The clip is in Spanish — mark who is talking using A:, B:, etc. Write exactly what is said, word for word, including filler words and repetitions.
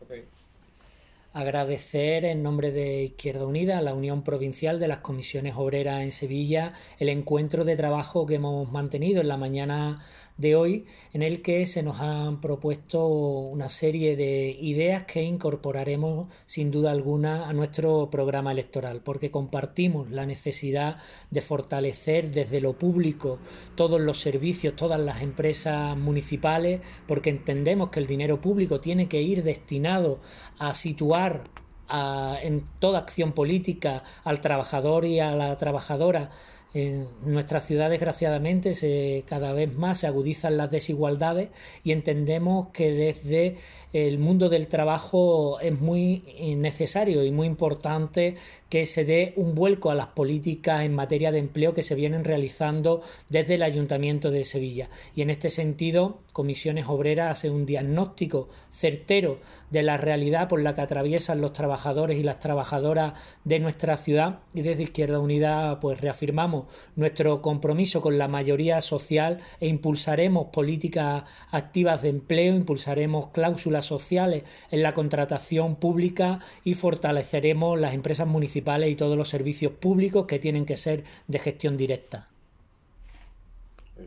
A: Ok.
B: Agradecer en nombre de Izquierda Unida a la Unión Provincial de las Comisiones Obreras en Sevilla el encuentro de trabajo que hemos mantenido en la mañana de hoy, en el que se nos han propuesto una serie de ideas que incorporaremos sin duda alguna a nuestro programa electoral, porque compartimos la necesidad de fortalecer desde lo público todos los servicios, todas las empresas municipales, porque entendemos que el dinero público tiene que ir destinado a situar a, en toda acción política al trabajador y a la trabajadora. En nuestra ciudad, desgraciadamente, se, cada vez más se agudizan las desigualdades y entendemos que desde el mundo del trabajo es muy necesario y muy importante que se dé un vuelco a las políticas en materia de empleo que se vienen realizando desde el Ayuntamiento de Sevilla. Y en este sentido, Comisiones Obreras hace un diagnóstico certero de la realidad por la que atraviesan los trabajadores y las trabajadoras de nuestra ciudad, y desde Izquierda Unida pues reafirmamos nuestro compromiso con la mayoría social e impulsaremos políticas activas de empleo, impulsaremos cláusulas sociales en la contratación pública y fortaleceremos las empresas municipales y todos los servicios públicos que tienen que ser de gestión directa.